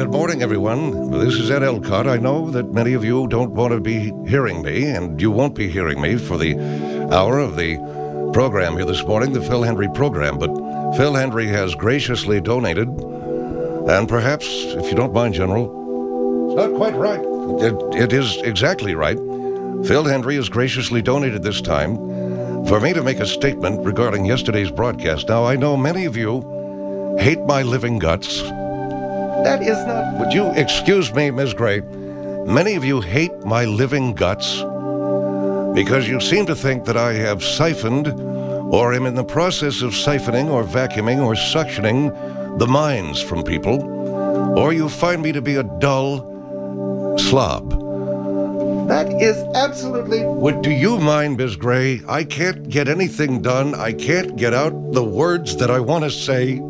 good morning, everyone. This is Ed Elcott. I know that many of you don't want to be hearing me, and you won't be hearing me for the hour of the program here this morning, the Phil Hendrie program, but Phil Hendrie has graciously donated, and perhaps, if you don't mind, General, it's not quite right. It is exactly right. Phil Hendrie has graciously donated this time for me to make a statement regarding yesterday's broadcast. Now, I know many of you hate my living guts. That is not... Would you excuse me, Ms. Gray? Many of you hate my living guts because you seem to think that I have siphoned or am in the process of siphoning or vacuuming or suctioning the minds from people, or you find me to be a dull slob. That is absolutely... Do you mind, Ms. Gray? I can't get anything done. I can't get out the words that I want to say.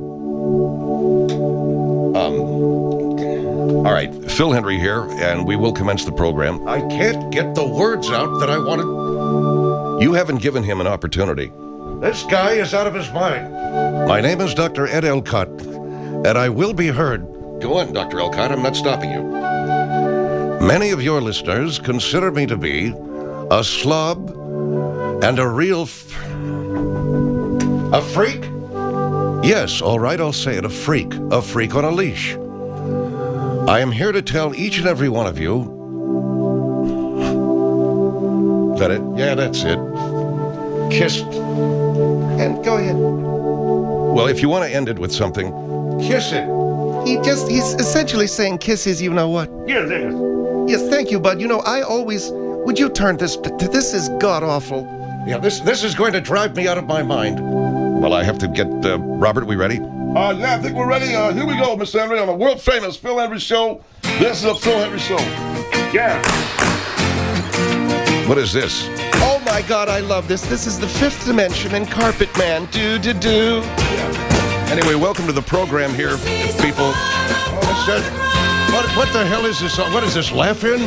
All right, Phil Hendrie here, and we will commence the program. I can't get the words out that I wanted. You haven't given him an opportunity. This guy is out of his mind. My name is Dr. Ed Elcott, and I will be heard. Go on, Dr. Elcott, I'm not stopping you. Many of your listeners consider me to be a slob and a real... a freak? Yes, all right, I'll say it, a freak on a leash. I am here to tell each and every one of you... Is that it? Yeah, that's it. Kiss. And go ahead. Well, if you want to end it with something, kiss it. He's essentially saying kisses, you know what? Yeah, there. Yes, thank you, bud. You know, I always... Would you turn this... This is god-awful. Yeah, this is going to drive me out of my mind. Well, I have to get... Robert, we ready? Yeah, I think we're ready. Here we go, Mr. Hendrie, on the world-famous Phil Hendrie Show. This is the Phil Hendrie Show. Yeah. What is this? Oh, my God, I love this. This is the Fifth Dimension and Carpet Man. Do-do-do. Yeah. Anyway, welcome to the program here, people. What the hell is this? What is this, Laugh-In?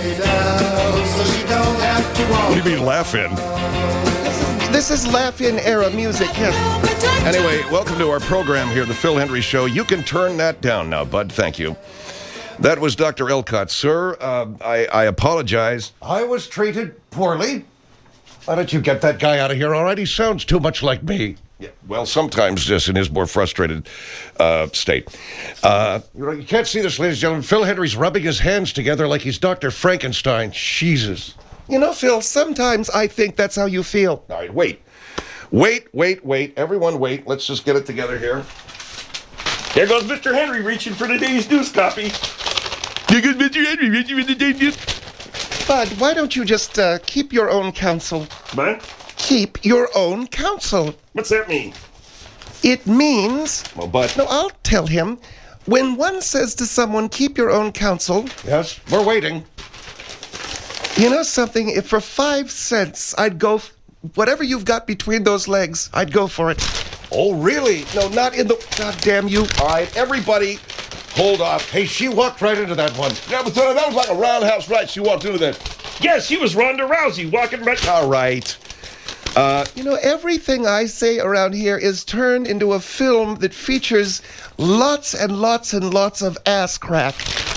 What do you mean, Laugh-In? This is Laugh-In era music, yes. Anyway, welcome to our program here, the Phil Hendrie Show. You can turn that down now, bud. Thank you. That was Dr. Elcott. Sir, I apologize. I was treated poorly. Why don't you get that guy out of here, all right? He sounds too much like me. Yeah, well, sometimes just in his more frustrated state. You can't see this, ladies and gentlemen. Phil Hendrie's rubbing his hands together like he's Dr. Frankenstein. Jesus. You know, Phil, sometimes I think that's how you feel. All right, wait. Everyone wait. Let's just get it together here. There goes Mr. Hendrie reaching for today's news copy. There goes Mr. Hendrie reaching for today's news. Bud, why don't you just keep your own counsel? What? Keep your own counsel. What's that mean? It means... Well, but... No, I'll tell him. When one says to someone, keep your own counsel... Yes, we're waiting. You know something? If for 5 cents I'd go... Whatever you've got between those legs, I'd go for it. Oh, really? No, not in the... God damn you. All right, everybody, hold off. Hey, she walked right into that one. Yeah, but that was like a roundhouse right. She walked into that. Yes, she was Ronda Rousey walking right... All right. You know, everything I say around here is turned into a film that features lots and lots and lots of ass crack.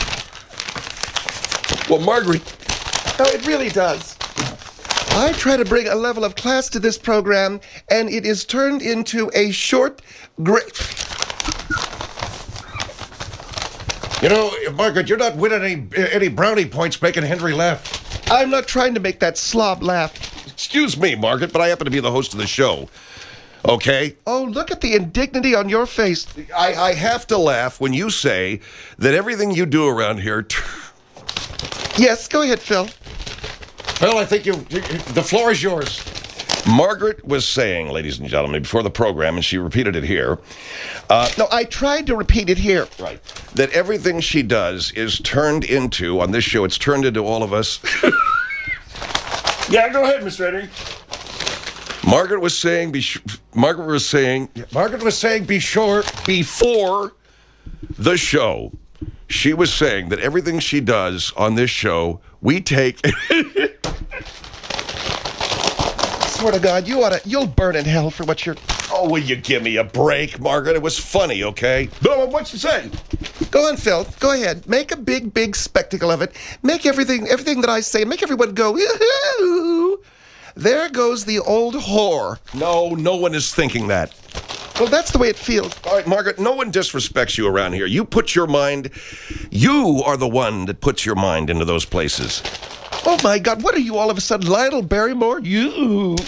Well, Margaret... No, it really does. I try to bring a level of class to this program, and it is turned into a short, You know, Margaret, you're not winning any brownie points making Hendrie laugh. I'm not trying to make that slob laugh. Excuse me, Margaret, but I happen to be the host of the show. Okay? Oh, look at the indignity on your face. I have to laugh when you say that everything you do around here... Yes, go ahead, Phil. Phil, I think the floor is yours. Margaret was saying, ladies and gentlemen, before the program, and she repeated it here. No, I tried to repeat it here. Right. That everything she does is turned into, on this show, it's turned into all of us. Yeah, go ahead, Mr. Hendrie. Margaret was saying be sure before the show. She was saying that everything she does on this show, we take... Swear to God, you'll burn in hell for what you're... Oh, will you give me a break, Margaret? It was funny, okay? No, what you say? Go on, Phil. Go ahead. Make a big, big spectacle of it. Make everything that I say, make everyone go, yoo-hoo. There goes the old whore. No one is thinking that. Well, that's the way it feels. All right, Margaret, no one disrespects you around here. You are the one that puts your mind into those places. Oh, my God, what are you all of a sudden, Lionel Barrymore? You.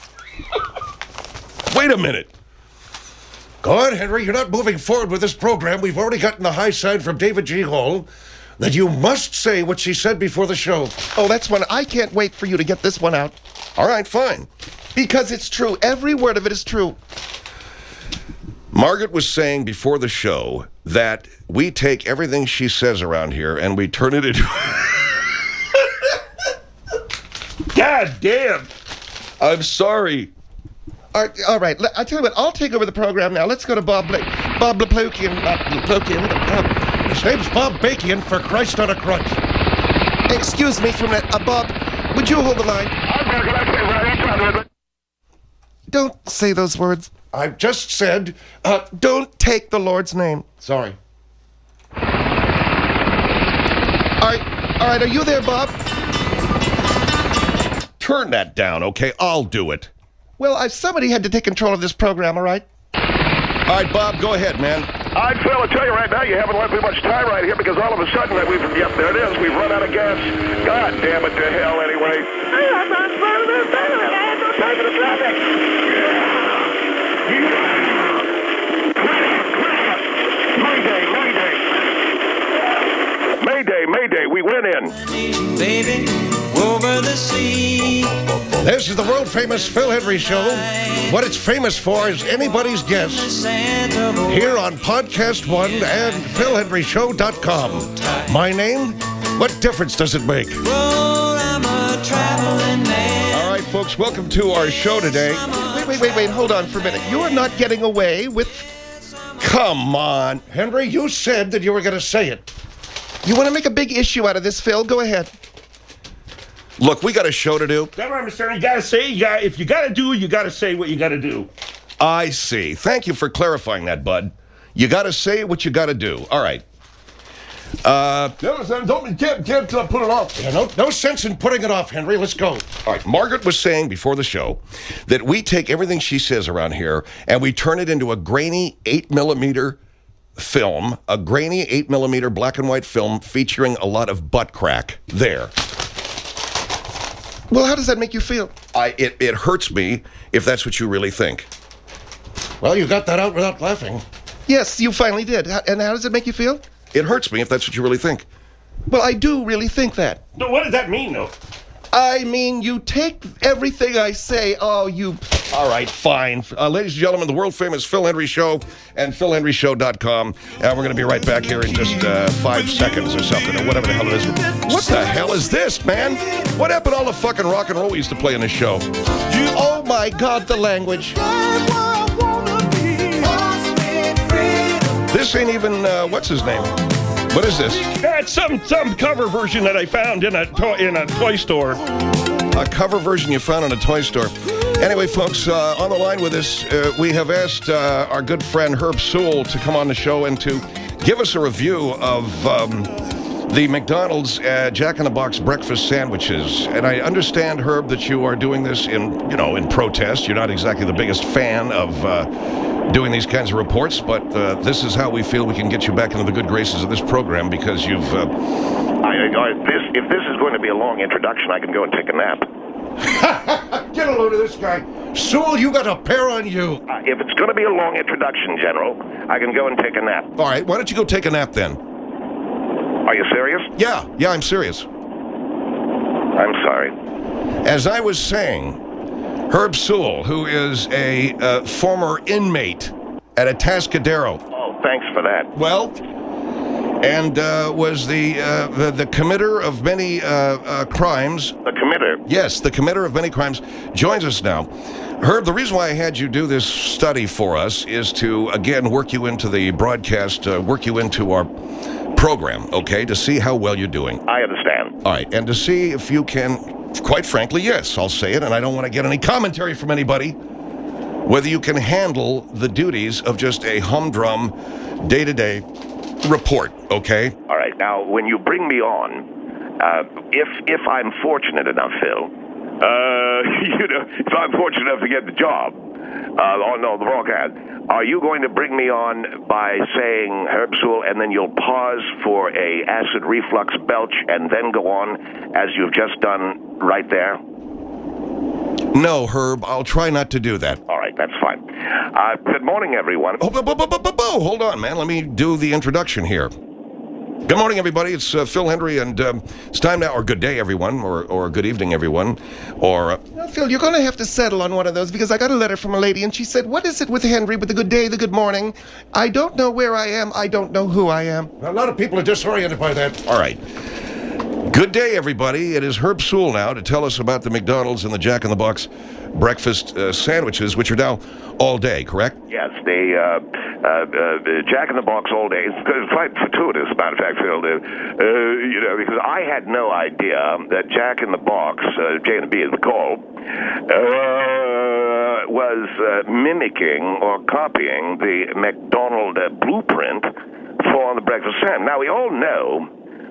Wait a minute. Go on, Henry. You're not moving forward with this program. We've already gotten the high sign from David G. Hall that you must say what she said before the show. Oh, that's one. I can't wait for you to get this one out. All right, fine. Because it's true. Every word of it is true. Margaret was saying before the show that we take everything she says around here and we turn it into... God damn. I'm sorry. All right. I tell you what. I'll take over the program now. Let's go to Bob Laplokian. His name's Bob Bakian, for Christ on a crutch. Excuse me for a minute. Bob, would you hold the line? Don't say those words. I've just said, Don't take the Lord's name. sorry. All right. Are you there, Bob? Turn that down, okay? I'll do it. Well, somebody had to take control of this program, all right? All right, Bob, go ahead, man. I'd Phil, I tell you right now, you haven't left me much time right here because all of a sudden, there it is, we've run out of gas. God damn it to hell, anyway. I'm not part of this, I have no time for the traffic. Mayday, we went in. Baby, over the sea. This is the world-famous Phil Henry Show. What it's famous for is anybody's guess. Here on Podcast One and PhilHenryShow.com. My name? What difference does it make? Oh, I'm a traveling man. All right, folks, welcome to our show today. Wait. Hold on for a minute. You are not getting away with... Come on. Henry, you said that you were going to say it. You want to make a big issue out of this, Phil? Go ahead. Look, we got a show to do. That's right, Mr. You gotta say, if you gotta do, you gotta say what you gotta do. I see. Thank you for clarifying that, bud. You got to say what you got to do. All right. You can't put it off. Yeah, no sense in putting it off, Henry. Let's go. All right. Margaret was saying before the show that we take everything she says around here and we turn it into a grainy 8mm film, a grainy 8mm black and white film featuring a lot of butt crack. There. Well, how does that make you feel? It hurts me if that's what you really think. Well, you got that out without laughing. Yes, you finally did. And how does it make you feel? It hurts me if that's what you really think. Well, I do really think that. No, what does that mean, though? I mean, you take everything I say, All right, fine. Ladies and gentlemen, the world-famous Phil Henry Show and PhilHenryShow.com. We're going to be right back here in just 5 seconds or something, or whatever the hell it is. What the hell is this, man? What happened to all the fucking rock and roll we used to play in this show? Oh, my God, the language. This ain't even, what's his name? What is this? It's some cover version that I found in a toy store. A cover version you found in a toy store. Anyway, folks, on the line with us, we have asked our good friend Herb Sewell to come on the show and to give us a review of the McDonald's Jack in the Box breakfast sandwiches. And I understand, Herb, that you are doing this in protest. You're not exactly the biggest fan of doing these kinds of reports, but this is how we feel we can get you back into the good graces of this program because you've... If this is going to be a long introduction, I can go and take a nap. Get a load of this guy. Sewell, you got a pair on you. If it's going to be a long introduction, General, I can go and take a nap. All right, why don't you go take a nap then? Are you serious? Yeah, I'm serious. I'm sorry. As I was saying, Herb Sewell, who is a former inmate at Atascadero. Oh, thanks for that. Well, and was the committer of many crimes. The committer? Yes, the committer of many crimes joins us now. Herb, the reason why I had you do this study for us is to, again, work you into the broadcast, work you into our program, okay, to see how well you're doing. I understand. All right, and to see if you can, quite frankly, yes, I'll say it, and I don't want to get any commentary from anybody, whether you can handle the duties of just a humdrum day-to-day report, okay? All right. Now, when you bring me on, if I'm fortunate enough, Phil, if I'm fortunate enough to get the job, oh no, the wrong hand. Are you going to bring me on by saying Herb Sewell, and then you'll pause for a acid reflux belch, and then go on as you've just done right there? No, Herb, I'll try not to do that. All right, that's fine. Good morning, everyone. Hold on, man. Let me do the introduction here. Good morning, everybody. It's Phil Hendry, and it's time now, or good day, everyone, or good evening, everyone, or... Now, Phil, you're going to have to settle on one of those because I got a letter from a lady, and she said, what is it with Henry, with the good day, the good morning? I don't know where I am. I don't know who I am. A lot of people are disoriented by that. All right. Good day, everybody. It is Herb Sewell now to tell us about the McDonald's and the Jack in the Box breakfast sandwiches, which are now all day, correct? Yes, the Jack in the Box all day. It's quite fortuitous, as a matter of fact, Phil, because I had no idea that Jack in the Box, J&B as we call, was mimicking or copying the McDonald blueprint for the breakfast sandwich. Now, we all know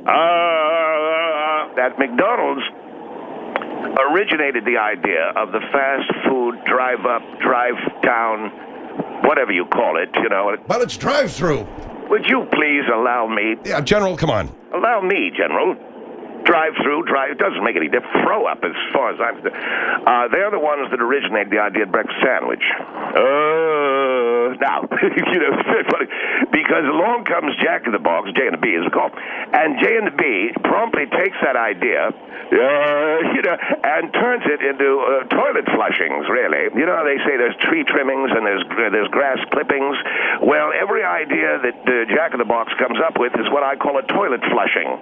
that McDonald's originated the idea of the fast food drive-up, drive-down, whatever you call it, Well, it's drive-through. Would you please allow me? Yeah, General, come on. Allow me, General. Drive-through, it doesn't make any difference. Throw up as far as I'm concerned. They're the ones that originated the idea of breakfast sandwich. Now, it's very funny, because along comes Jack in the Box, J&B as we call it, and J&B promptly takes that idea, and turns it into toilet flushings, really. You know how they say there's tree trimmings and there's grass clippings? Well, every idea that Jack in the Box comes up with is what I call a toilet flushing.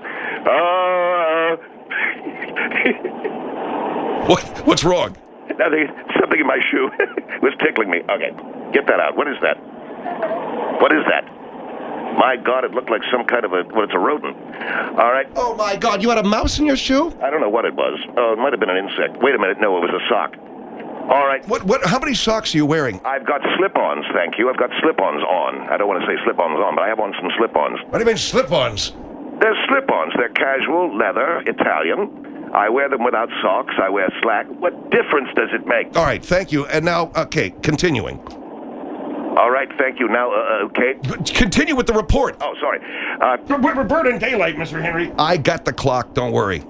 What's wrong? Nothing. Something in my shoe was tickling me. Okay, get that out. What is that? What is that? My God, it looked like some kind of it's a rodent. All right. Oh, my God, you had a mouse in your shoe? I don't know what it was. Oh, it might have been an insect. Wait a minute. No, it was a sock. All right. How many socks are you wearing? I've got slip-ons, thank you. I've got slip-ons on. I don't want to say slip-ons on, but I have on some slip-ons. What do you mean slip-ons? They're slip-ons. They're casual, leather, Italian. I wear them without socks. I wear slack. What difference does it make? All right, thank you. And now, okay, continuing. All right, thank you. Now, okay. Continue with the report. Oh, sorry. We're burning daylight, Mr. Henry. I got the clock, don't worry.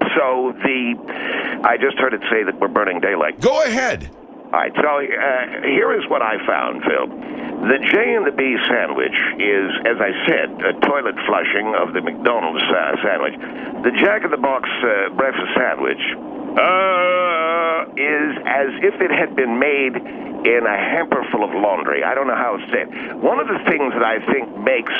I just heard it say that we're burning daylight. Go ahead. All right, so here is what I found, Phil. The J and the B sandwich is, as I said, a toilet flushing of the McDonald's sandwich. The Jack in the Box breakfast sandwich is as if it had been made in a hamper full of laundry. I don't know how it's said. One of the things that I think makes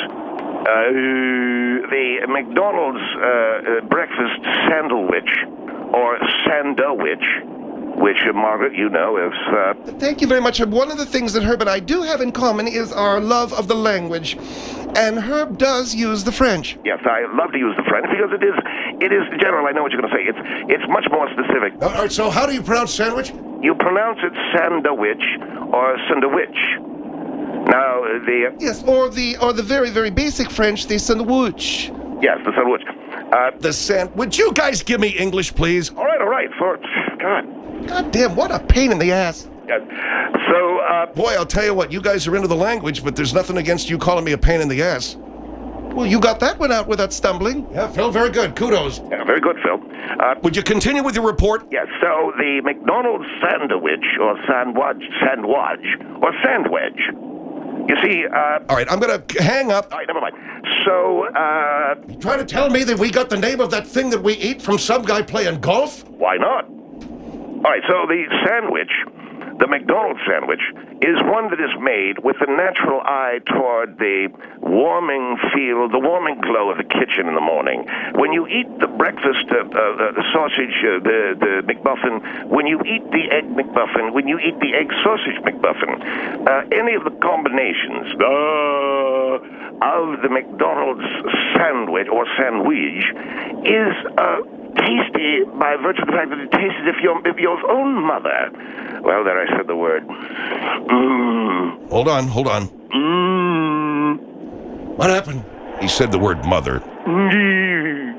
the McDonald's breakfast sandwich or sandwich, which, Margaret, you know, is... Thank you very much, Herb. One of the things that Herb and I do have in common is our love of the language. And Herb does use the French. Yes, I love to use the French because it is, General, I know what you're going to say. It's much more specific. All right, so how do you pronounce sandwich? You pronounce it sandwich or sandwich. Now, the... Yes, or the very, very basic French, the sandwich. Yes, the sandwich. Would you guys give me English, please? All right. God. God damn, what a pain in the ass. Yes. So, Boy, I'll tell you what, you guys are into the language, but there's nothing against you calling me a pain in the ass. Well, you got that one out without stumbling. Yeah, Phil, very good. Kudos. Yeah, very good, Phil. Would you continue with your report? Yes, so the McDonald's sandwich, or sandwich, or sandwich. You see, All right, I'm going to hang up. All right, never mind. So, You trying to tell me that we got the name of that thing that we eat from some guy playing golf? why not? All right, so the sandwich, the McDonald's sandwich, is one that is made with a natural eye toward the warming feel, the warming glow of the kitchen in the morning. When you eat the breakfast, the sausage, the McMuffin, when you eat the egg McMuffin, when you eat the egg sausage McMuffin, any of the combinations of the McDonald's sandwich or sandwich is tasty by virtue of the fact that it tastes as if your own mother. Well, there I said the word. Hold on. What happened? He said the word mother. Woo!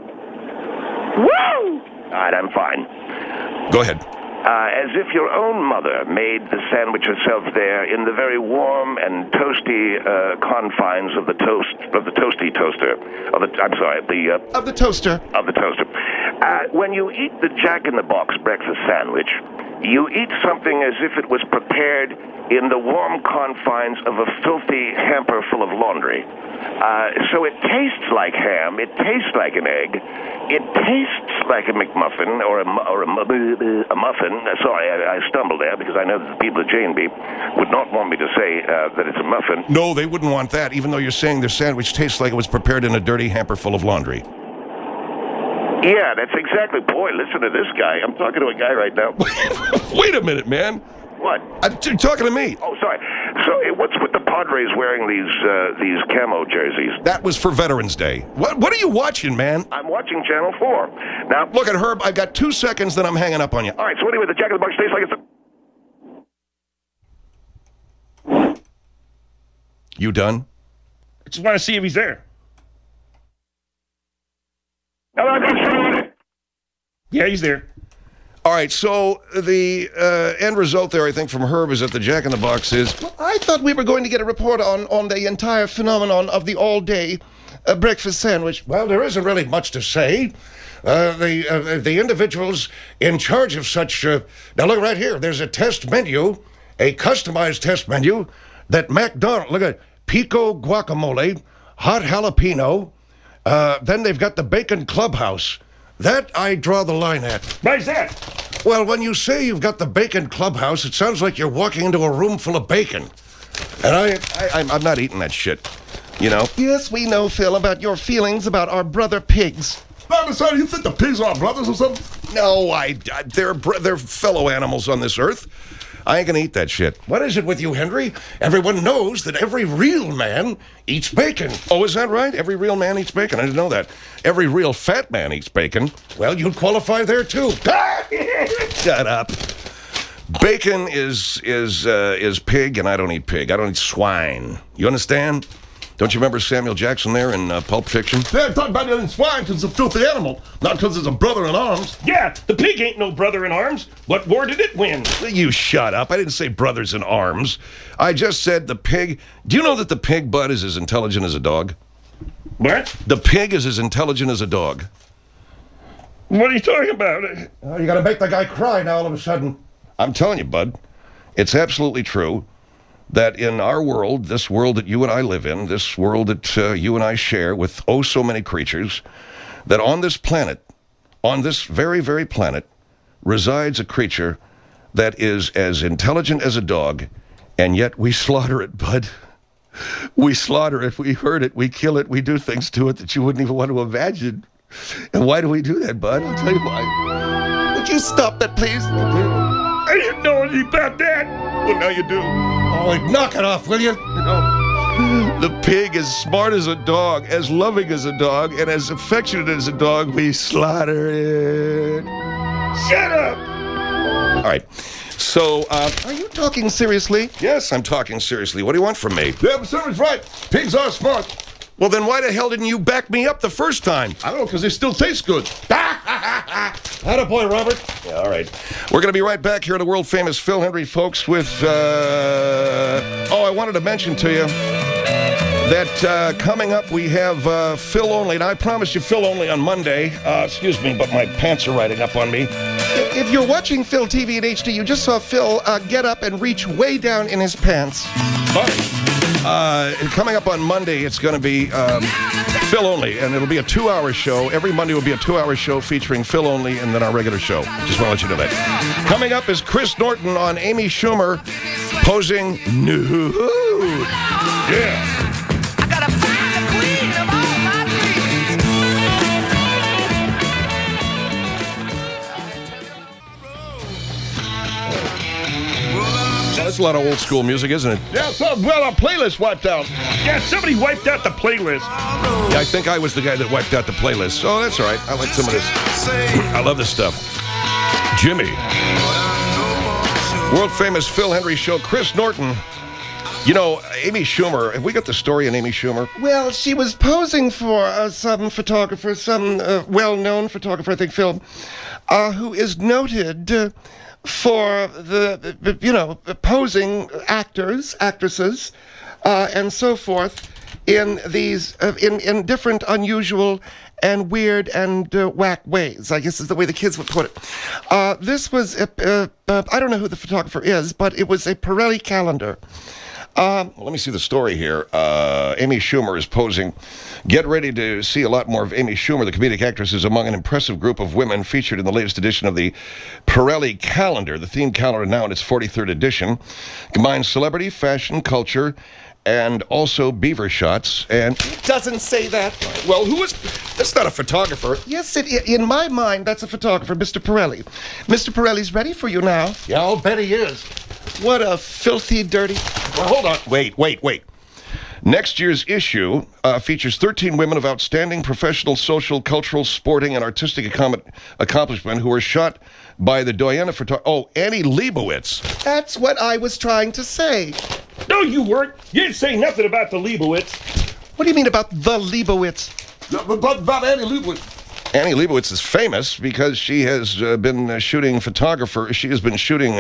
All right, I'm fine. Go ahead. As if your own mother made the sandwich herself there in the very warm and toasty confines of the toasty toaster. Of the toaster. When you eat the Jack in the Box breakfast sandwich, you eat something as if it was prepared in the warm confines of a filthy hamper full of laundry. So it tastes like ham, it tastes like an egg, it tastes like a McMuffin or a muffin. Sorry, I stumbled there because I know that the people at J&B would not want me to say that it's a muffin. No, they wouldn't want that, even though you're saying their sandwich tastes like it was prepared in a dirty hamper full of laundry. Yeah, that's exactly. Boy, listen to this guy. I'm talking to a guy right now. Wait a minute, man. What? You're talking to me. Oh, sorry. So, what's with the Padres wearing these camo jerseys? That was for Veterans Day. What are you watching, man? I'm watching Channel 4. Now, look at Herb. I got 2 seconds, then I'm hanging up on you. All right. So anyway, the Jack in the Box tastes like it's. You done? I just want to see if he's there. Yeah, he's there. All right, so the end result there, I think, from Herb is that the Jack in the Box is... Well, I thought we were going to get a report on the entire phenomenon of the all-day breakfast sandwich. Well, there isn't really much to say. The individuals in charge of such... now, look right here. There's a test menu, a customized test menu that McDonald's... Look at pico guacamole, hot jalapeno. Then they've got the bacon clubhouse. That I draw the line at. Why's that? Well, when you say you've got the bacon clubhouse, it sounds like you're walking into a room full of bacon. And I'm not eating that shit, you know? Yes, we know, Phil, about your feelings about our brother pigs. Mama, son, you think the pigs are brothers or something? No, they're fellow animals on this earth. I ain't gonna eat that shit. What is it with you, Henry? Everyone knows that every real man eats bacon. Oh, is that right? Every real man eats bacon. I didn't know that. Every real fat man eats bacon. Well, you'd qualify there too. Shut up. Bacon is pig, and I don't eat pig. I don't eat swine. You understand? Don't you remember Samuel Jackson there in Pulp Fiction? Yeah, I'm talking about it in swine because it's a filthy animal, not because it's a brother in arms. Yeah, the pig ain't no brother in arms. What war did it win? You shut up. I didn't say brothers in arms. I just said the pig. Do you know that the pig, Bud, is as intelligent as a dog? What? The pig is as intelligent as a dog. What are you talking about? Oh, you gotta make the guy cry now all of a sudden. I'm telling you, Bud, it's absolutely true that in our world, this world that you and I live in, this world that you and I share with oh so many creatures, that on this planet, on this very, very planet, resides a creature that is as intelligent as a dog, and yet we slaughter it, Bud. We slaughter it, we hurt it, we kill it, we do things to it that you wouldn't even want to imagine. And why do we do that, Bud? I'll tell you why. Would you stop that, please? I didn't know anything about that. Well, now you do. Oh, knock it off, will you? You know, the pig is smart as a dog, as loving as a dog, and as affectionate as a dog. We slaughter it. Shut up. All right. So, Are you talking seriously? yes, I'm talking seriously. What do you want from me? Yeah, but Silver's right. Pigs are smart. Well, then why the hell didn't you back me up the first time? I don't know, because they still taste good. Attaboy, Robert. Yeah, all right. We're going to be right back here at the world-famous Phil Hendrie, folks, with... I wanted to mention to you that coming up we have Phil Only. And I promised you Phil Only on Monday. Excuse me, but my pants are riding up on me. If you're watching Phil TV in HD, you just saw Phil get up and reach way down in his pants. Coming up on Monday, it's going to be Phil Only, and it'll be a 2-hour show. Every Monday will be a 2-hour show featuring Phil Only and then our regular show. Just want to let you know that. Coming up is Chris Norton on Amy Schumer posing nude. Yeah. I gotta find the queen of all my dreams. Let's a lot of old school music, isn't it? Yeah, so, well, our playlist wiped out. Yeah, somebody wiped out the playlist. Yeah, I think I was the guy that wiped out the playlist. Oh, that's all right. I like some of this. I love this stuff. Jimmy. World famous Phil Hendrie Show. Chris Norton. You know, Amy Schumer. Have we got the story on Amy Schumer? Well, she was posing for some photographer, some well-known photographer, I think, Phil, who is noted for posing actors, actresses, and so forth in these in different unusual and weird and whack ways, I guess is the way the kids would put it. This was I don't know who the photographer is, but it was a Pirelli calendar. Well, let me see the story here. Amy Schumer is posing. Get ready to see a lot more of Amy Schumer, the comedic actress, is among an impressive group of women featured in the latest edition of the Pirelli calendar. The themed calendar, now in its 43rd edition, combines celebrity, fashion, culture, and also beaver shots. And Doesn't say that. well, who is? That's not a photographer. Yes, in my mind, that's a photographer, Mr. Pirelli. Mr. Pirelli's ready for you now. Yeah, I'll bet he is. What a filthy, dirty... Well, hold on. Wait. Next year's issue features 13 women of outstanding professional, social, cultural, sporting, and artistic accomplishment who were shot by the doyen of photography. Oh, Annie Leibovitz. That's what I was trying to say. No, you weren't. You didn't say nothing about the Leibovitz. What do you mean about the Leibovitz? About Annie Leibovitz. Annie Leibovitz is famous because she has been shooting photographer. She has been shooting...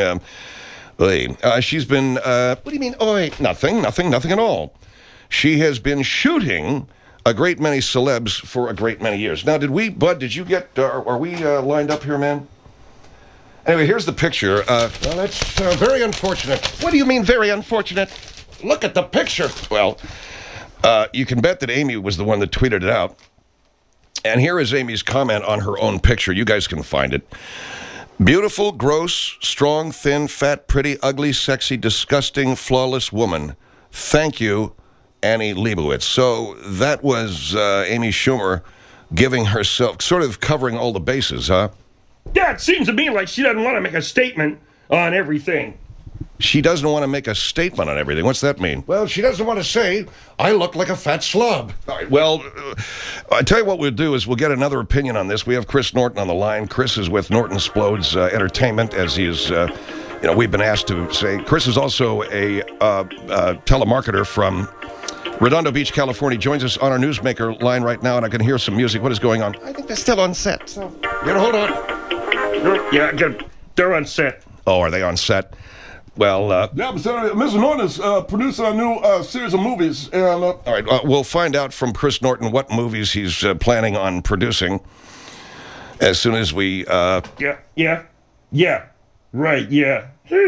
she's been... What do you mean, oi? Nothing at all. She has been shooting a great many celebs for a great many years. Now, Bud, did you get... are we lined up here, man? Anyway, here's the picture. Well, that's very unfortunate. What do you mean, very unfortunate? Look at the picture. Well, you can bet that Amy was the one that tweeted it out. And here is Amy's comment on her own picture. You guys can find it. Beautiful, gross, strong, thin, fat, pretty, ugly, sexy, disgusting, flawless woman. Thank you, Annie Leibovitz. So that was Amy Schumer giving herself, sort of covering all the bases, huh? Yeah, it seems to me like she doesn't want to make a statement on everything. She doesn't want to make a statement on everything. What's that mean? Well, she doesn't want to say, I look like a fat slob. All right, well, I tell you what we'll do is we'll get another opinion on this. We have Chris Norton on the line. Chris is with Norton Splodes Entertainment, as he is, we've been asked to say. Chris is also a telemarketer from Redondo Beach, California. Joins us on our Newsmaker line right now, and I can hear some music. What is going on? I think they're still on set, so... Hold on. Yeah, they're on set. Oh, are they on set? Well, Yeah, but Mr. Norton is producing a new series of movies. And, all right, we'll find out from Chris Norton what movies he's planning on producing as soon as we... Yeah. Right, yeah.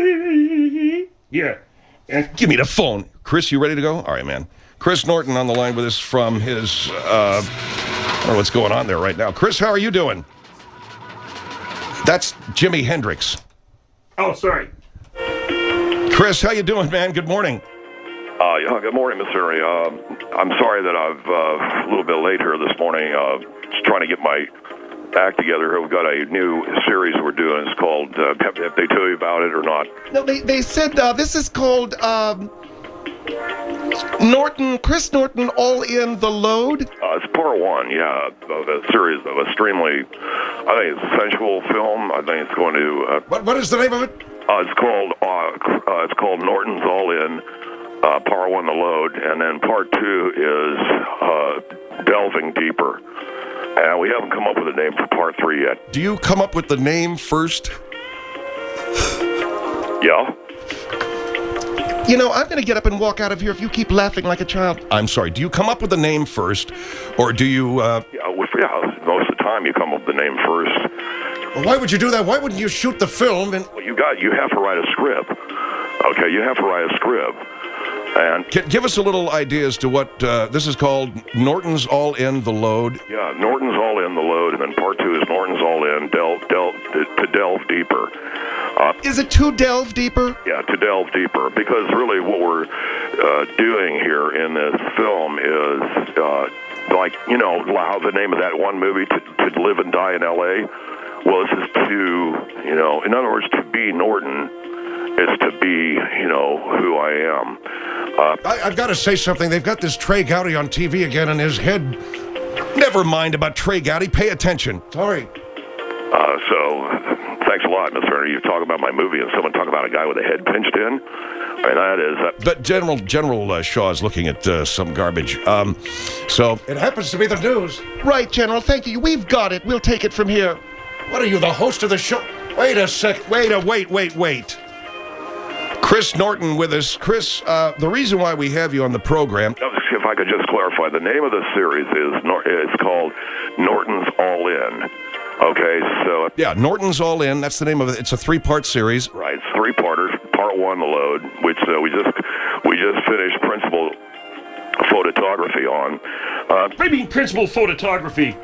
Yeah. And Give me the phone. Chris, you ready to go? All right, man. Chris Norton on the line with us from his... I don't know what's going on there right now. Chris, how are you doing? That's Jimi Hendrix. oh, sorry. Chris, how you doing, man? Good morning. Yeah, good morning, Mr. Henry. I'm sorry that I've a little bit late here this morning. Just trying to get my act together here. We've got a new series we're doing. It's called, have they tell you about it or not? No, they said this is called Chris Norton, All in the Load. It's part one, yeah, of a series of extremely, I think it's a sensual film. I think it's going to... what is the name of it? It's called Norton's All In, part one, The Load, and then part two is Delving Deeper. And we haven't come up with a name for part three yet. Do you come up with the name first? Yeah? You know, I'm going to get up and walk out of here if you keep laughing like a child. I'm sorry. Do you come up with the name first, or do you... Yeah, most of the time you come up with the name first. Well, why would you do that? Why wouldn't you shoot the film and... Well, you have to write a script. Okay, you have to write a script. And Give us a little idea as to what this is called. Norton's All In, The Load. yeah, Norton's All In, The Load, and then part two is Norton's All In, to delve deeper. Is it to delve deeper? Yeah, to delve deeper, because really what we're doing here in this film is like, how the name of that one movie, to Live and Die in L.A., well, this is to, in other words, to be Norton is to be, who I am. I've got to say something. They've got this Trey Gowdy on TV again, and his head. Never mind about Trey Gowdy. Pay attention. Sorry. So, thanks a lot, Mr. Henry. You talk about my movie, and someone talk about a guy with a head pinched in. And that is... But General Shaw is looking at some garbage. So it happens to be the news. Right, General. Thank you. We've got it. We'll take it from here. What are you, the host of the show? Wait a sec. Wait. Chris Norton with us. Chris, the reason why we have you on the program... If I could just clarify, the name of the series it's called Norton's All In. Okay, so... Yeah, Norton's All In. That's the name of it. It's a 3-part series. Right, it's 3-parters. Part 1, The Load, which we just finished principal photography on. What do you mean principal photography?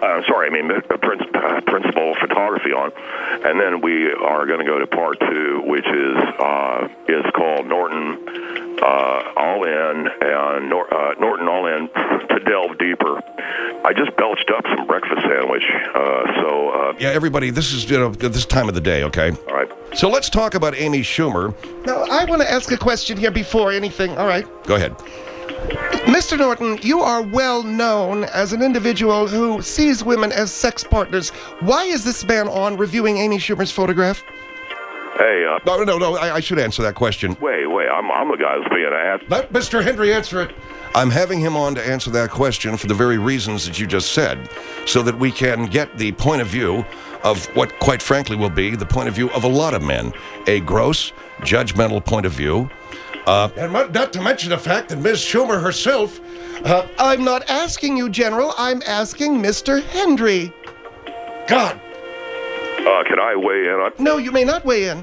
Principal photography on. And then we are going to go to part 2, which is called Norton All In, and Norton All In to delve deeper. I just belched up some breakfast sandwich, Yeah, everybody, this is, this time of the day, okay? All right. So let's talk about Amy Schumer. Now, I want to ask a question here before anything. All right. Go ahead. Mr. Norton, you are well known as an individual who sees women as sex partners. Why is this man on reviewing Amy Schumer's photograph? Hey, No, I should answer that question. Wait, I'm the guy who's being asked. Let Mr. Henry answer it. I'm having him on to answer that question for the very reasons that you just said, so that we can get the point of view of what, quite frankly, will be the point of view of a lot of men. A gross, judgmental point of view. And not to mention the fact that Ms. Schumer herself... I'm not asking you, General. I'm asking Mr. Hendry. God. Can I weigh in on... No, you may not weigh in.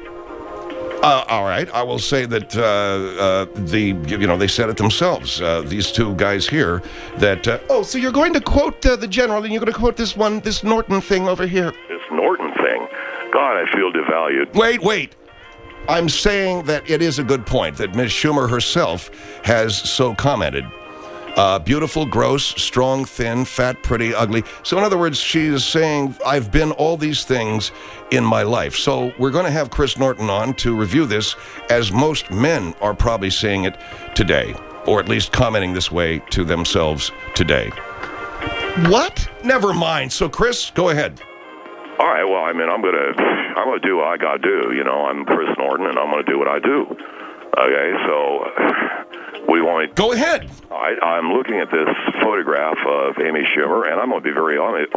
All right. I will say that they said it themselves. These two guys here that. So you're going to quote the General, and you're going to quote this Norton thing over here. This Norton thing? God, I feel devalued. Wait. I'm saying that it is a good point that Ms. Schumer herself has so commented. Beautiful, gross, strong, thin, fat, pretty, ugly. So in other words, she is saying, I've been all these things in my life. So we're going to have Chris Norton on to review this, as most men are probably seeing it today, or at least commenting this way to themselves today. What? Never mind. So Chris, go ahead. All right, well, I'm gonna do what I gotta do. I'm Chris Norton, and I'm gonna do what I do. Okay, so we want to... Go ahead. All right, I'm looking at this photograph of Amy Schumer, and I'm gonna be very honest.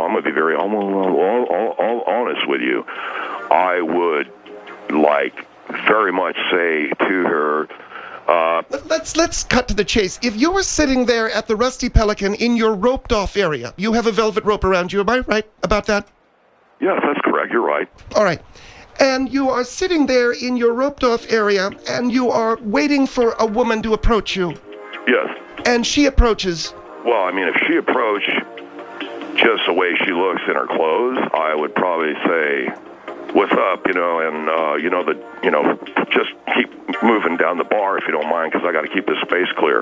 Honest with you. I would very much say to her. Let's cut to the chase. If you were sitting there at the Rusty Pelican in your roped-off area, you have a velvet rope around you. Am I right about that? Yes, that's correct. You're right. All right. And you are sitting there in your roped-off area, and you are waiting for a woman to approach you. Yes. And she approaches. Well, if she approached just the way she looks in her clothes, I would probably say, "What's up?" Just keep moving down the bar if you don't mind, because I got to keep this space clear.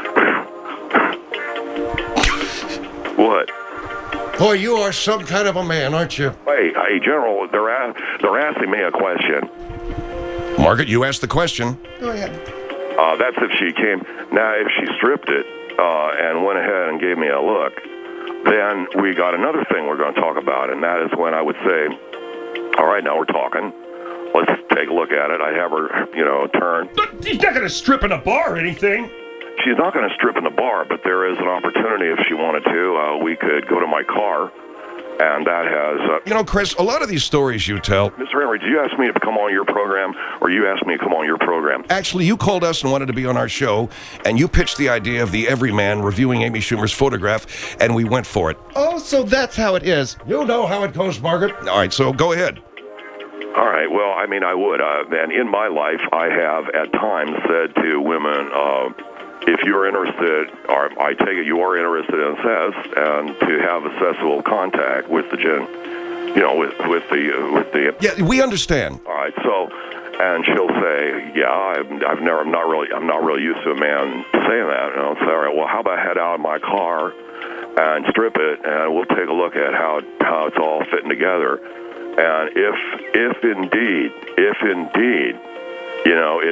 What? Boy, you are some kind of a man, aren't you? Hey, General, they're asking me a question. Margaret, you asked the question. Go ahead. That's if she came. Now, if she stripped it and went ahead and gave me a look, then we got another thing we're going to talk about, and that is when I would say, all right, now we're talking. Let's take a look at it. I have her, turn. But he's not going to strip in a bar or anything. She's not going to strip in the bar, but there is an opportunity if she wanted to. We could go to my car, and that has... Chris, a lot of these stories you tell... Mr. Henry, did you ask me to come on your program, or you asked me to come on your program? Actually, you called us and wanted to be on our show, and you pitched the idea of the Everyman reviewing Amy Schumer's photograph, and we went for it. Oh, so that's how it is. You know how it goes, Margaret. All right, so go ahead. All right, well, I would. And in my life, I have at times said to women... if you're interested, or I take it you are interested in sex, and to have a sexual contact with the with the. Yeah, we understand. All right, so, and she'll say, yeah, I'm not really used to a man saying that. And I'll say, all right, well, how about head out of my car and strip it, and we'll take a look at how it's all fitting together. And if indeed, you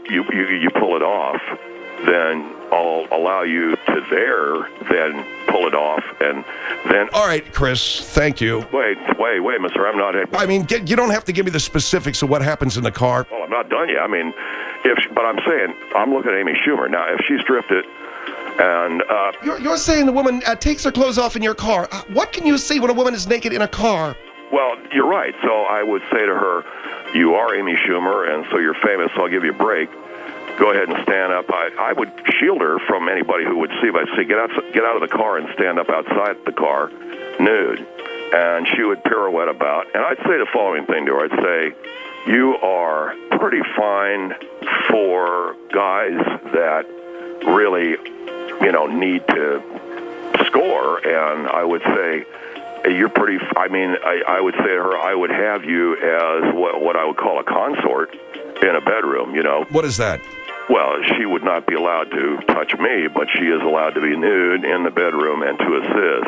pull it off, then I'll allow you to then pull it off, and then... All right, Chris, thank you. Wait, mister, I'm not... I mean, you don't have to give me the specifics of what happens in the car. Well, I'm not done yet. I mean, but I'm saying, I'm looking at Amy Schumer. Now, if she stripped it, and... You're saying the woman takes her clothes off in your car. What can you see when a woman is naked in a car? Well, you're right. So I would say to her, you are Amy Schumer, and so you're famous, so I'll give you a break. Go ahead and stand up. I would shield her from anybody who would see. I'd say, get out of the car and stand up outside the car, nude. And she would pirouette about. And I'd say the following thing to her. I'd say, you are pretty fine for guys that really, need to score. And I would say, you're pretty, I would say to her, I would have you as what I would call a consort in a bedroom, What is that? Well, she would not be allowed to touch me, but she is allowed to be nude in the bedroom and to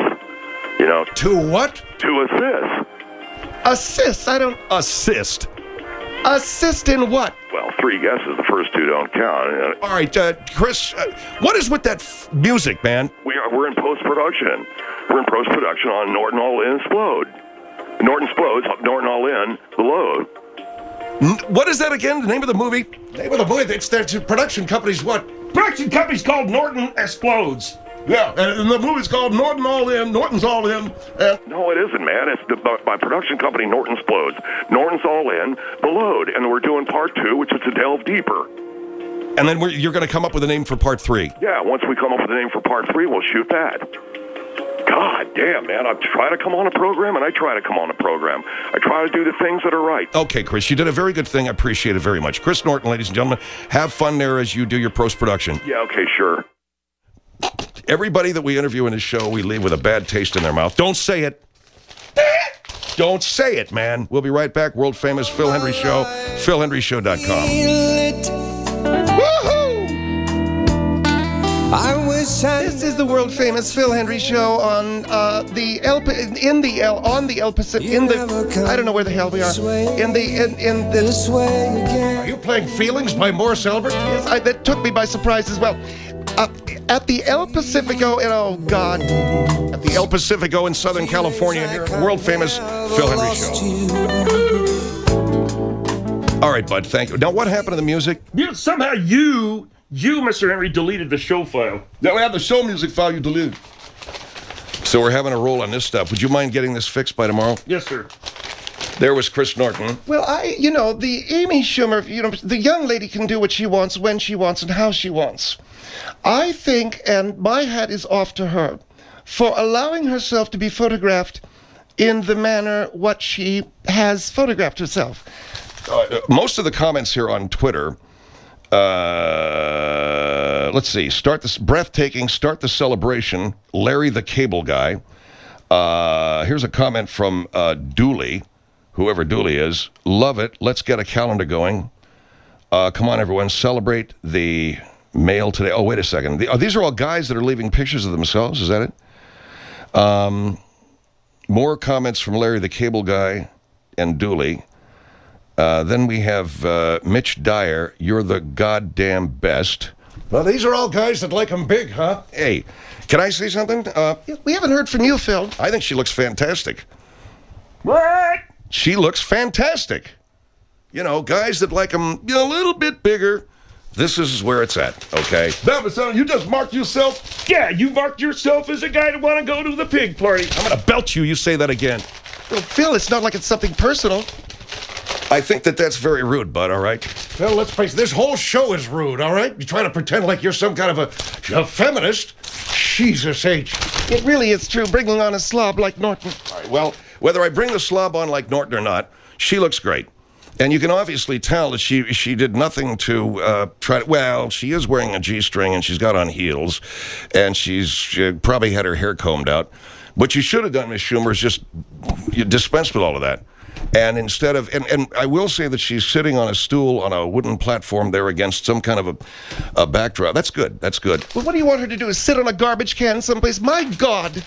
assist. To what? To assist. Assist? Assist. Assist in what? Well, 3 guesses. The first 2 don't count. All right, Chris, what is with that music, man? We're in post-production. We're in post-production on Norton All In Explode. Norton Explodes, Norton All In, The Load. What is that again? The name of the movie? Name of the movie? It's their production company's what? Production company's called Norton Explodes. Yeah, and the movie's called Norton All In, Norton's All In. No, it isn't, man. It's my production company, Norton Explodes. Norton's All In, The Load, and we're doing part 2, which is to delve deeper. And then you're going to come up with a name for part 3. Yeah, once we come up with a name for part 3, we'll shoot that. God damn, man. I try to come on a program, and I try to come on a program. I try to do the things that are right. Okay, Chris, you did a very good thing. I appreciate it very much. Chris Norton, ladies and gentlemen, have fun there as you do your post-production. Yeah, okay, sure. Everybody that we interview in this show, we leave with a bad taste in their mouth. Don't say it. Don't say it, man. We'll be right back. World-famous Phil Hendrie Show, philhendrieshow.com. This is the world famous Phil Hendrie Show on I don't know where the hell we are. Are you playing Feelings by Morris Albert? Yes, that took me by surprise as well. At the El Pacifico, at the El Pacifico in Southern California, here at the world famous Phil Hendrie Show. All right, bud, thank you. Now, what happened to the music? Somehow you, Mr. Henry, deleted the show file. Yeah, we have the show music file you deleted. So we're having a roll on this stuff. Would you mind getting this fixed by tomorrow? Yes, sir. There was Chris Norton. Well, the Amy Schumer, the young lady can do what she wants, when she wants, and how she wants. I think, and my hat is off to her, for allowing herself to be photographed in the manner what she has photographed herself. Most of the comments here on Twitter, let's see, breathtaking, start the celebration, Larry the Cable Guy. Here's a comment from Dooley, whoever Dooley is. Love it, let's get a calendar going. Come on, everyone, celebrate the mail today. Oh, wait a second. These are all guys that are leaving pictures of themselves, is that it? More comments from Larry the Cable Guy and Dooley. Then we have Mitch Dyer, you're the goddamn best. Well, these are all guys that like them big, huh? Hey, can I say something? We haven't heard from you, Phil. I think she looks fantastic. What? She looks fantastic. Guys that like them a little bit bigger, this is where it's at, okay? Damn it, son, you just marked yourself? Yeah, you marked yourself as a guy that want to go to the pig party. I'm going to belt you say that again. Well, Phil, it's not like it's something personal. I think that's very rude, bud, all right? Well, let's face it, this whole show is rude, all right? You try to pretend like you're some kind of a feminist. Jesus H. It really is true, bringing on a slob like Norton. All right, well, whether I bring the slob on like Norton or not, she looks great. And you can obviously tell that she did nothing to try to... Well, she is wearing a G-string and she's got on heels. And she probably had her hair combed out. What you should have done, Ms. Schumer, is just dispense with all of that. And instead of... And I will say that she's sitting on a stool on a wooden platform there against some kind of a backdrop. That's good. That's good. Well, what do you want her to do? Is sit on a garbage can someplace? My God!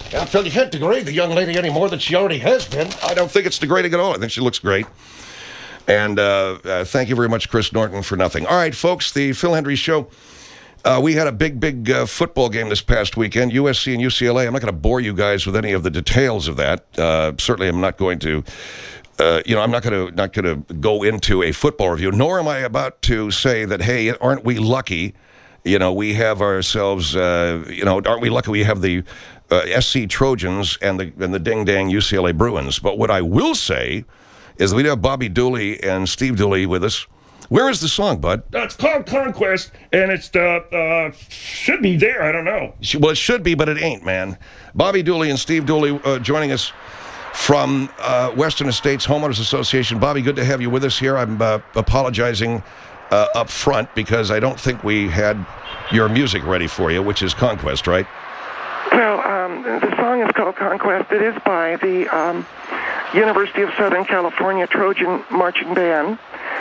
Yeah, Phil, you can't degrade the young lady any more than she already has been. I don't think it's degrading at all. I think she looks great. And thank you very much, Chris Norton, for nothing. All right, folks, the Phil Hendry Show. We had a big football game this past weekend, USC and UCLA. I'm not going to bore you guys with any of the details of that. Certainly, I'm not going to. I'm not going to go into a football review. Nor am I about to say that, hey, aren't we lucky? We have ourselves. Aren't we lucky? We have the SC Trojans and the ding dang UCLA Bruins. But what I will say is we have Bobby Dooley and Steve Dooley with us. Where is the song, Bud? It's called Conquest, and it's should be there. I don't know. Well, it should be, but it ain't, man. Bobby Dooley and Steve Dooley joining us from Western Estates Homeowners Association. Bobby, good to have you with us here. I'm apologizing up front because I don't think we had your music ready for you, which is Conquest, right? Well, the song is called Conquest. It is by the University of Southern California Trojan Marching Band.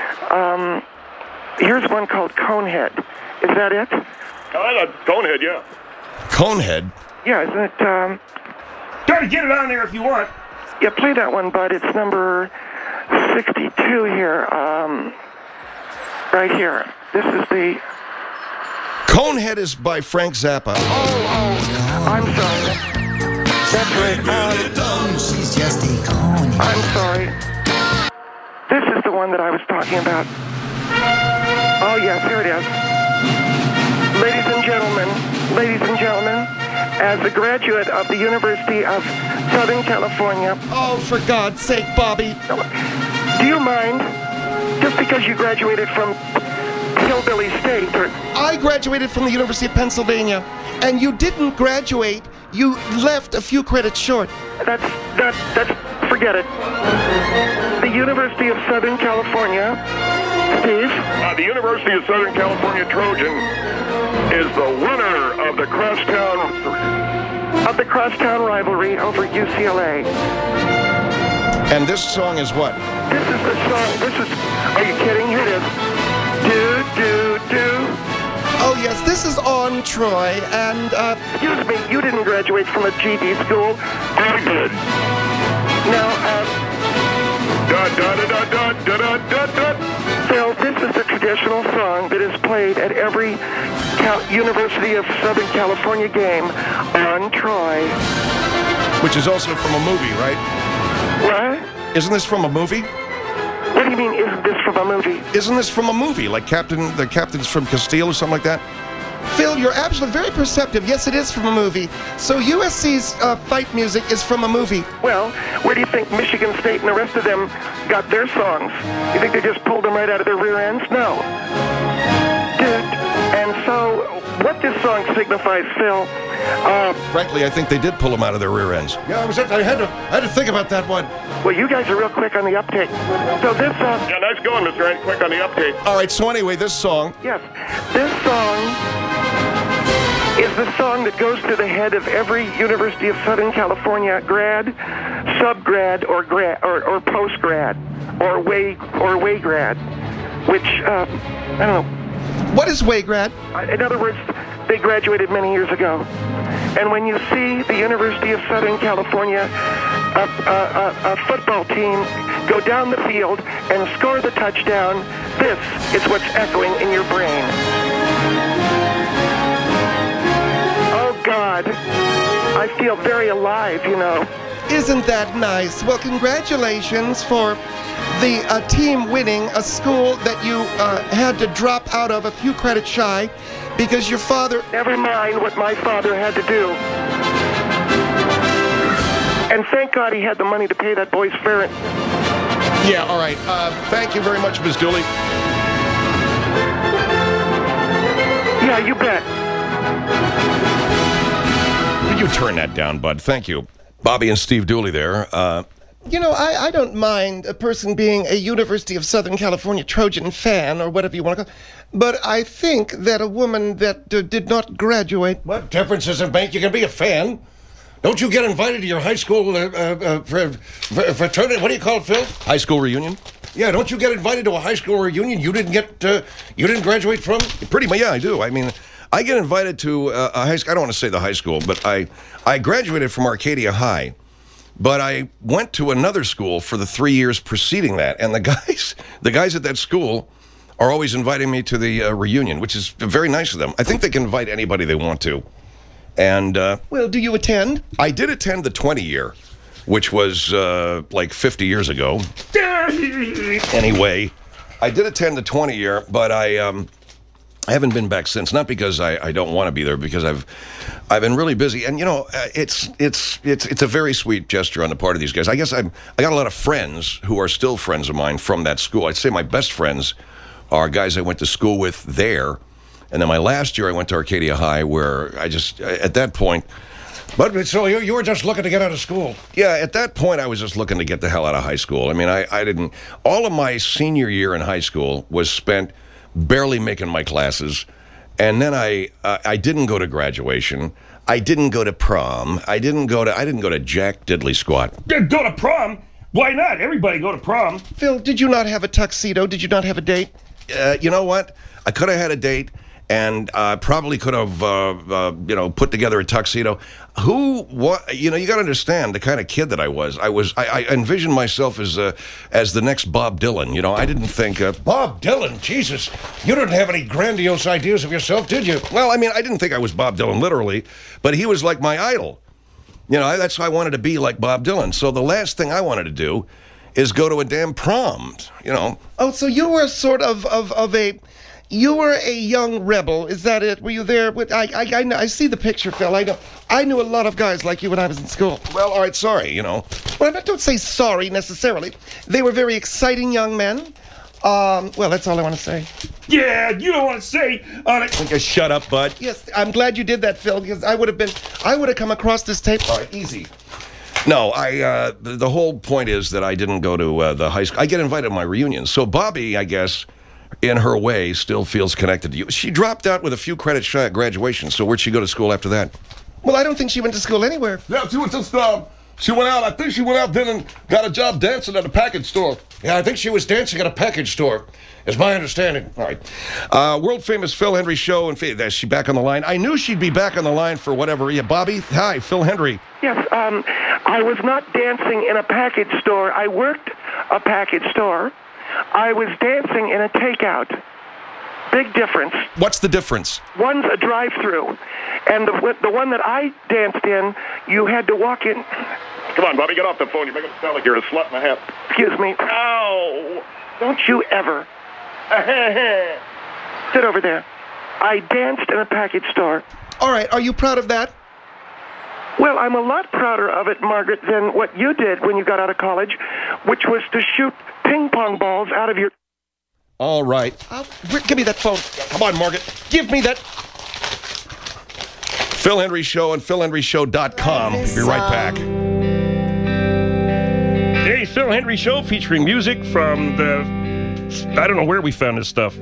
Here's one called Conehead. Is that it? Conehead, yeah. Conehead? Yeah, isn't it? Gotta get it on there if you want. Yeah, play that one, bud. It's number 62 here. Right here. This is the... Conehead is by Frank Zappa. Oh, I'm sorry. That's right. She's just a conehead. I'm sorry. This is the one that I was talking about. Oh, yes, here it is. Ladies and gentlemen, as a graduate of the University of Southern California... Oh, for God's sake, Bobby. Do you mind, just because you graduated from Hillbilly State, or... I graduated from the University of Pennsylvania, and you didn't graduate. You left a few credits short. That's forget it. The University of Southern California, Steve? The University of Southern California Trojan is the winner of the crosstown rivalry over UCLA. And this song is what? This is the song. Are you kidding? Here it is. Do. Oh, yes, this is On Troy, and, Excuse me, you didn't graduate from a GD school. I did. Now, Phil, this is the traditional song that is played at every University of Southern California game on Troy. Which is also from a movie, right? What? Isn't this from a movie? What do you mean, isn't this from a movie? Isn't this from a movie, like the Captain's from Castile or something like that? Phil, you're absolutely very perceptive. Yes, it is from a movie. So USC's fight music is from a movie. Well, where do you think Michigan State and the rest of them got their songs? You think they just pulled them right out of their rear ends? No. And so, what this song signifies, Phil... Frankly, I think they did pull them out of their rear ends. Yeah, I had to think about that one. Well, you guys are real quick on the uptake. So this... Yeah, nice going, Mr. Ant. Quick on the uptake. All right, so anyway, this song... Yes, this song is the song that goes to the head of every University of Southern California grad, subgrad, or grad, or postgrad, or way grad, which I don't know. What is way grad? In other words, they graduated many years ago. And when you see the University of Southern California a football team go down the field and score the touchdown, this is what's echoing in your brain. Oh, God. I feel very alive, you know. Isn't that nice? Well, congratulations for the team winning a school that you had to drop out of a few credits shy because your father... Never mind what my father had to do. And thank God he had the money to pay that boy's fare. Yeah, all right. Thank you very much, Ms. Dooley. Yeah, you bet. Could you turn that down, bud? Thank you. Bobby and Steve Dooley there. You know, I don't mind a person being a University of Southern California Trojan fan or whatever you want to call it, but I think that a woman that did not graduate... What difference does it make? You can be a fan. Don't you get invited to your high school fraternity? What do you call it, Phil? High school reunion? Yeah, don't you get invited to a high school reunion you didn't graduate from? Pretty much, yeah, I do. I mean, I get invited to a high school. I don't want to say the high school, but I graduated from Arcadia High. But I went to another school for the 3 years preceding that, and the guys at that school are always inviting me to the reunion, which is very nice of them. I think they can invite anybody they want to. And Well, do you attend? I did attend the 20 year, which was like 50 years ago. Anyway, I did attend the 20 year, but I haven't been back since. Not because I don't want to be there, because I've been really busy. And you know, it's a very sweet gesture on the part of these guys. I guess I got a lot of friends who are still friends of mine from that school. I'd say my best friends are guys I went to school with there. And then my last year I went to Arcadia High, where I just, at that point... But so you were just looking to get out of school? Yeah, at that point I was just looking to get the hell out of high school. I mean, I didn't... All of my senior year in high school was spent barely making my classes. And then I didn't go to graduation. I didn't go to prom. I didn't go to Jack Diddley Squat. Go to prom? Why not? Everybody go to prom. Phil, did you not have a tuxedo? Did you not have a date? You know what? I could have had a date, and probably could have, put together a tuxedo. You got to understand the kind of kid that I was. I envisioned myself as the next Bob Dylan. You know, I didn't think... Bob Dylan? Jesus. You didn't have any grandiose ideas of yourself, did you? Well, I mean, I didn't think I was Bob Dylan, literally, but he was like my idol. You know, that's why I wanted to be like Bob Dylan. So the last thing I wanted to do is go to a damn prom, you know. Oh, so you were sort of a... You were a young rebel, is that it? Were you there? I see the picture, Phil. I knew a lot of guys like you when I was in school. Well, all right, sorry, you know. Well, don't say sorry necessarily. They were very exciting young men. Well, that's all I want to say. Yeah, you don't want to say on it. Okay, shut up, bud. Yes, I'm glad you did that, Phil, because I would have come across this tape. All right, easy. No, the whole point is that I didn't go to the high school. I get invited to my reunions. So Bobby, I guess, in her way, still feels connected to you. She dropped out with a few credits shy at graduation, so where'd she go to school after that? Well, I don't think she went to school anywhere. Yeah, she was just, she went out. I think she went out then and got a job dancing at a package store. Yeah, I think she was dancing at a package store, is my understanding. All right. World-famous Phil Hendrie show. Is she back on the line? I knew she'd be back on the line for whatever. Yeah, Bobby? Hi, Phil Hendrie. Yes, I was not dancing in a package store. I worked a package store. I was dancing in a takeout. Big difference. What's the difference? One's a drive-through, and the one that I danced in, you had to walk in. Come on, Bobby, get off the phone. You're making it sound like you're a slut and a half. Excuse me. Ow! Don't you ever. Sit over there. I danced in a package store. All right, are you proud of that? Well, I'm a lot prouder of it, Margaret, than what you did when you got out of college, which was to shoot ping pong balls out of your... All right. Give me that phone. Come on, Margaret. Give me that... Phil Hendrie Show and PhilHendrieShow.com. We'll be right back. Hey, Phil Hendrie Show featuring music from the... I don't know where we found this stuff.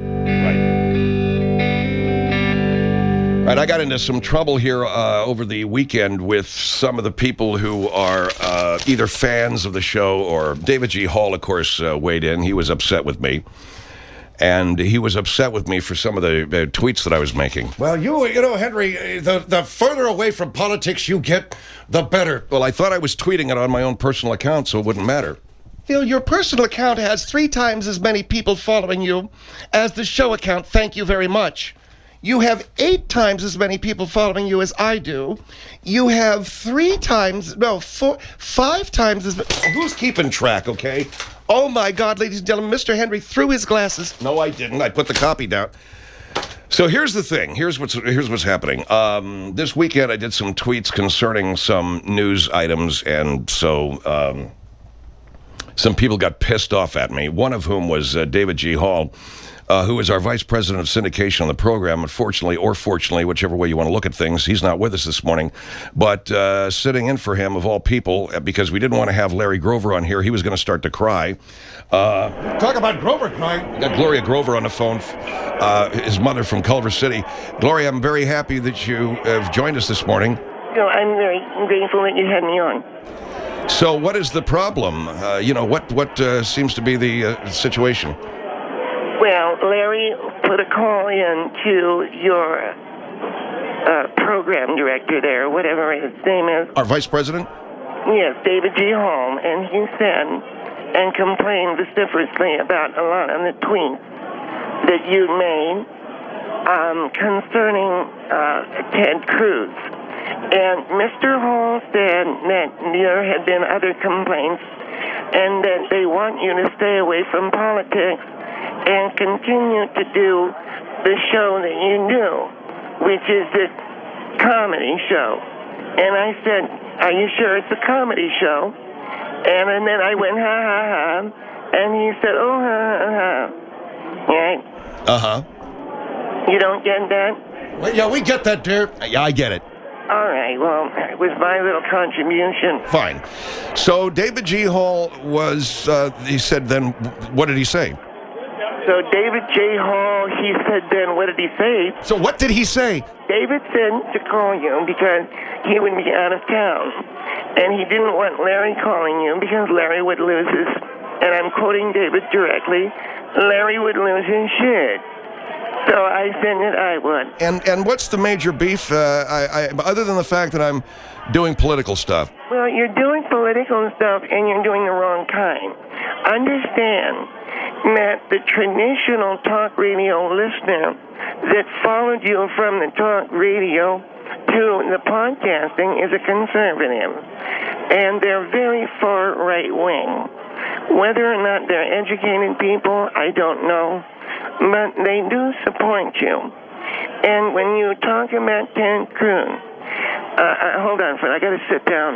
Right, I got into some trouble here over the weekend with some of the people who are either fans of the show or David G. Hall, of course, weighed in. He was upset with me. And he was upset with me for some of the tweets that I was making. Well, you know, Henry, the further away from politics you get, the better. Well, I thought I was tweeting it on my own personal account, so it wouldn't matter. Phil, your personal account has 3 times as many people following you as the show account. Thank you very much. You have 8 times as many people following you as I do. You have 5 times as many. Who's keeping track, okay? Oh my God, ladies and gentlemen, Mr. Hendrie threw his glasses. No, I didn't. I put the copy down. So here's the thing. Here's what's happening. This weekend I did some tweets concerning some news items, and so some people got pissed off at me. One of whom was David G. Hall, who is our vice president of syndication on the program. Unfortunately, or fortunately, whichever way you want to look at things, he's not with us this morning. But sitting in for him, of all people, because we didn't want to have Larry Grover on here, he was going to start to cry. Talk about Grover crying. Got Gloria Grover on the phone, his mother from Culver City. Gloria, I'm very happy that you have joined us this morning. No, I'm very grateful that you had me on. So what is the problem? What seems to be the situation? Well, Larry put a call in to your program director there, whatever his name is. Our vice president? Yes, David G. Hall, and he said and complained vociferously about a lot of the tweets that you made concerning Ted Cruz. And Mr. Hall said that there had been other complaints and that they want you to stay away from politics and continue to do the show that you do, which is the comedy show. And I said, are you sure it's a comedy show? And then I went, ha, ha, ha. And he said, oh, ha, ha, ha. Right? Uh-huh. You don't get that? Well, yeah, we get that, dear. Yeah, I get it. All right, well, it was my little contribution. Fine. So David G. Hall was, he said then, what did he say? So David J. Hall, he said then, what did he say? So what did he say? David said to call you because he would be out of town. And he didn't want Larry calling you because Larry would lose his, and I'm quoting David directly, Larry would lose his shit. So I said that I would. And what's the major beef, other than the fact that I'm doing political stuff? Well, you're doing political stuff and you're doing the wrong kind. Understand that the traditional talk radio listener that followed you from the talk radio to the podcasting is a conservative. And they're very far right-wing. Whether or not they're educated people, I don't know. But they do support you. And when you talk about Ted Cruz, hold on, friend, I got to sit down.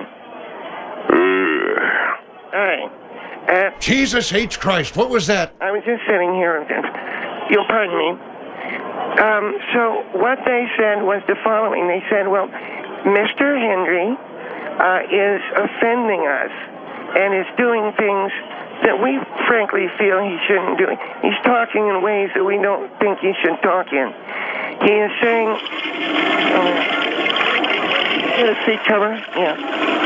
All right. Jesus H. Christ, what was that? I was just sitting here. You'll pardon me. So what they said was the following. They said, well, Mr. Henry is offending us and is doing things that we frankly feel he shouldn't do. He's talking in ways that we don't think he should talk in. He is saying, get a seat cover? Yeah.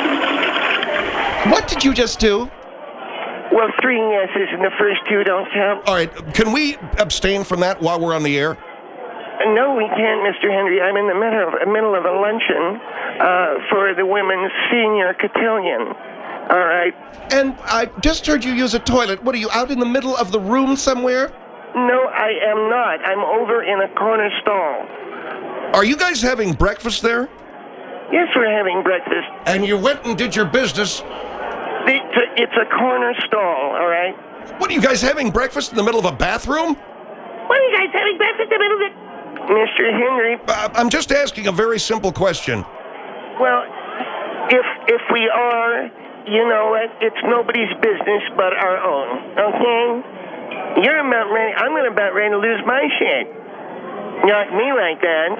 What did you just do? Well, 3 yeses and the first 2 don't count. All right, can we abstain from that while we're on the air? No, we can't, Mr. Henry. I'm in the middle of a luncheon for the women's senior cotillion. All right. And I just heard you use a toilet. What, are you out in the middle of the room somewhere? No, I am not. I'm over in a corner stall. Are you guys having breakfast there? Yes, we're having breakfast. And you went and did your business. It's a corner stall, all right? What, are you guys having breakfast in the middle of a bathroom? What are you guys having breakfast in the middle of it? Mr. Henry. I'm just asking a very simple question. Well, if we are, you know what? It's nobody's business but our own, okay? You're about ready. I'm about ready to lose my shit. Not me like that.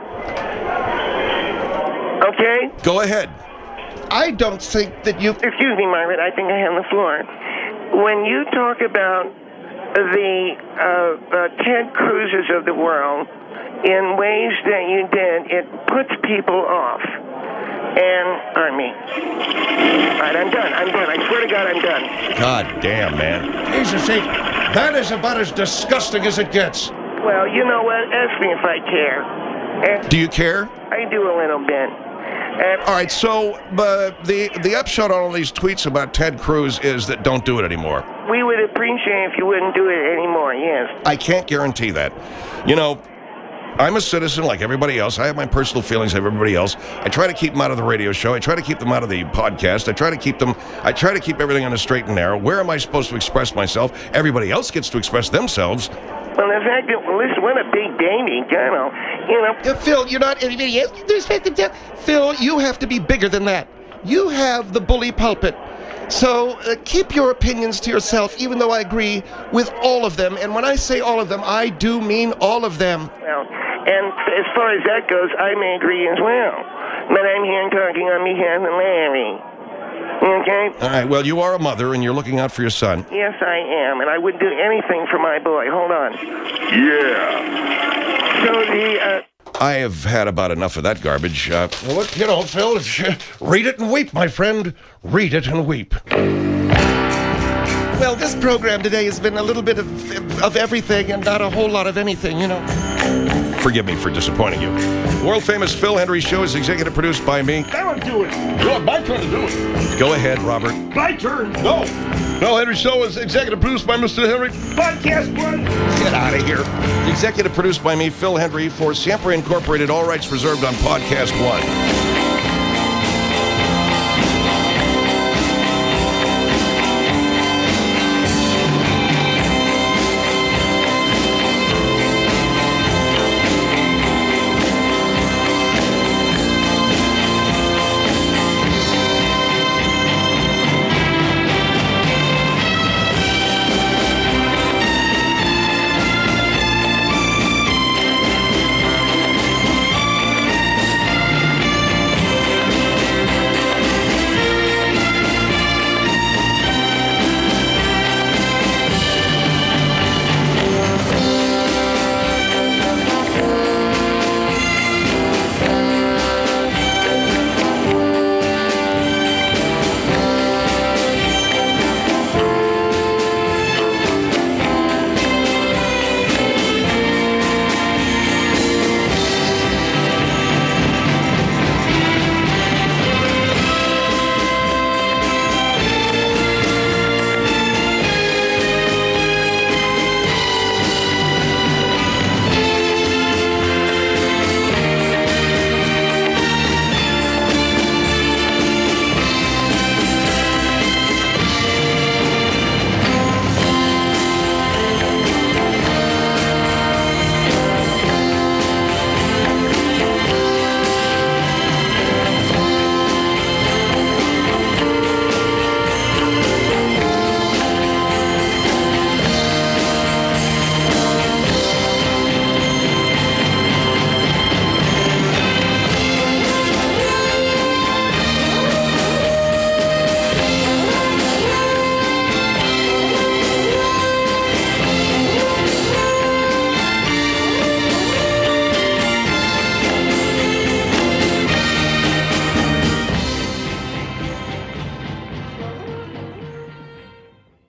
Okay? Go ahead. I don't think that you... Excuse me, Margaret. I think I have the floor. When you talk about the Ted Cruzes of the world in ways that you did, it puts people off. And, pardon me. All right, I'm done. I swear to God, I'm done. God damn, man. Jesus H. That is about as disgusting as it gets. Well, you know what? Ask me if I care. Do you care? I do a little bit. All right, so the upshot on all these tweets about Ted Cruz is that don't do it anymore. We would appreciate if you wouldn't do it anymore, yes. I can't guarantee that. You know, I'm a citizen like everybody else. I have my personal feelings like everybody else. I try to keep them out of the radio show. I try to keep them out of the podcast. I try to keep everything on the straight and narrow. Where am I supposed to express myself? Everybody else gets to express themselves. Well, the fact that, listen, what a big baby, you know. Phil, you're not anybody else. Phil, you have to be bigger than that. You have the bully pulpit. So keep your opinions to yourself, even though I agree with all of them. And when I say all of them, I do mean all of them. Well, and as far as that goes, I may agree as well. But I'm here talking on behalf of Larry. Okay? All right, well, you are a mother, and you're looking out for your son. Yes, I am, and I would do anything for my boy. Hold on. Yeah. So I have had about enough of that garbage. Well, look, you know, Phil, read it and weep, my friend. Read it and weep. Well, this program today has been a little bit of everything and not a whole lot of anything, you know. Forgive me for disappointing you. The world-famous Phil Hendry Show is executive produced by me. I want to do it. No, my turn to do it. Go ahead, Robert. My turn. No. Phil Hendry Show is executive produced by Mr. Henry. Podcast one. Get out of here. Executive produced by me, Phil Hendry, for Siempre Incorporated. All rights reserved on Podcast One.